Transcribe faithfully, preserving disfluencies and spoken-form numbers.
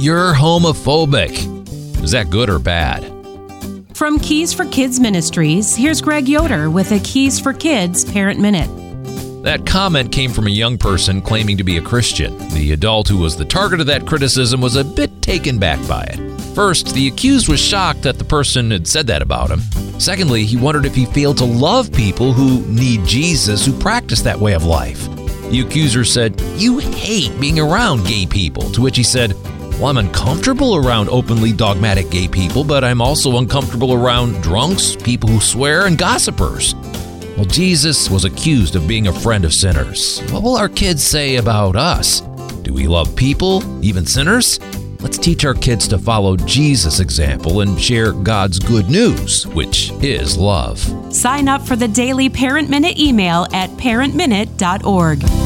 you're homophobic. Is that good or bad? From Keys for Kids Ministries, here's Greg Yoder with a Keys for Kids Parent Minute. That comment came from a young person claiming to be a Christian. The adult who was the target of that criticism was a bit taken back by it. First, the accused was shocked that the person had said that about him. Secondly, he wondered if he failed to love people who need Jesus, who practice that way of life. The accuser said, "You hate being around gay people," to which he said, "Well, I'm uncomfortable around openly dogmatic gay people, but I'm also uncomfortable around drunks, people who swear, and gossipers." Well, Jesus was accused of being a friend of sinners. What will our kids say about us? Do we love people, even sinners? Let's teach our kids to follow Jesus' example and share God's good news, which is love. Sign up for the daily Parent Minute email at parent minute dot org.